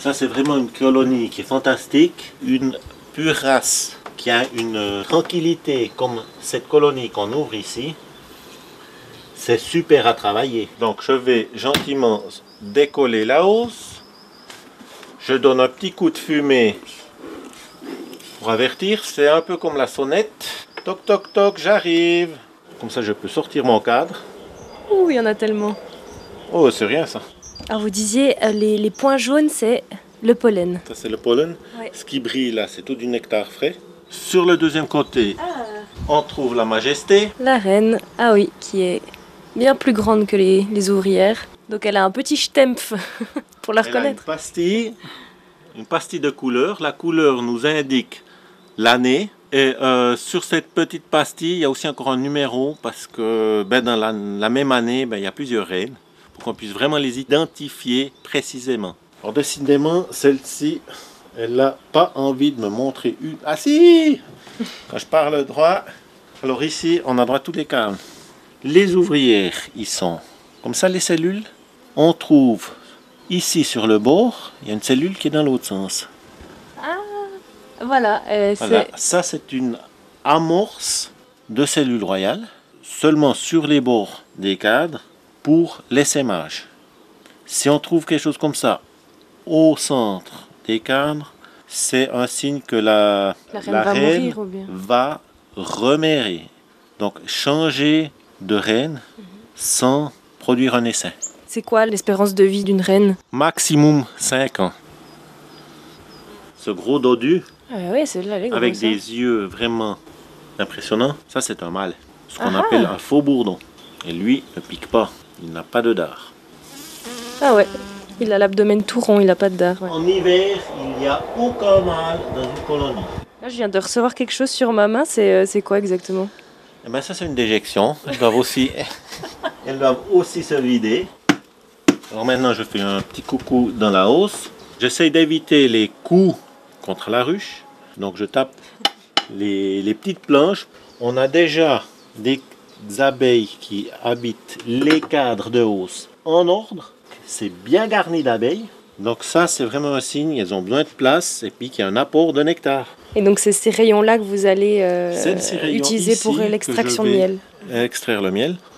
Ça, c'est vraiment une colonie qui est fantastique. Une pure race qui a une tranquillité comme cette colonie qu'on ouvre ici. C'est super à travailler. Donc, je vais gentiment décoller la hausse. Je donne un petit coup de fumée pour avertir. C'est un peu comme la sonnette. Toc, toc, toc, j'arrive. Comme ça, je peux sortir mon cadre. Ouh, il y en a tellement. Oh, c'est rien ça. Alors vous disiez, les points jaunes, c'est le pollen. Ça, c'est le pollen. Ouais. Ce qui brille là, c'est tout du nectar frais. Sur le deuxième côté, on trouve la majesté. La reine, ah oui, qui est bien plus grande que les ouvrières. Donc elle a un petit stempf pour la Elle a reconnaître. une pastille de couleur. La couleur nous indique l'année. Et sur cette petite pastille, il y a aussi encore un numéro parce que dans la même année, il y a plusieurs reines pour qu'on puisse vraiment les identifier précisément. Alors décidément, celle-ci, elle n'a pas envie de me montrer une. Ah si! Quand je parle droit. Alors ici, on a droit à tous les cadres. Les ouvrières, ils sont comme ça les cellules. On trouve ici sur le bord, il y a une cellule qui est dans l'autre sens. Voilà, Voilà, ça c'est une amorce de cellules royales, seulement sur les bords des cadres pour l'essaimage. Si on trouve quelque chose comme ça au centre des cadres, c'est un signe que la reine mourir, ou bien va remérer. Donc changer de reine sans produire un essaim. C'est quoi l'espérance de vie d'une reine? Maximum 5 ans. Ce gros dodu, Oui, celle-là, elle est grosse, avec hein. des yeux vraiment impressionnants, ça c'est un mâle. Ce qu'on appelle un faux bourdon. Et lui ne pique pas, il n'a pas de dard. Ah ouais, il a l'abdomen tout rond, il a pas de dard. Ouais. En hiver, il n'y a aucun mâle dans une colonie. Là, je viens de recevoir quelque chose sur ma main, c'est quoi exactement? Eh ben, ça c'est une déjection. Elles doivent aussi se vider. Alors maintenant je fais un petit coucou dans la hausse. J'essaye d'éviter les coups contre la ruche. Donc je tape les petites planches. On a déjà des abeilles qui habitent les cadres de hausse en ordre. C'est bien garni d'abeilles. Donc ça c'est vraiment un signe, elles ont besoin de place et puis qu'il y a un apport de nectar. Et donc c'est ces rayons-là que vous allez C'est de ces rayons utiliser ici pour que l'extraction je de vais miel. extraire le miel.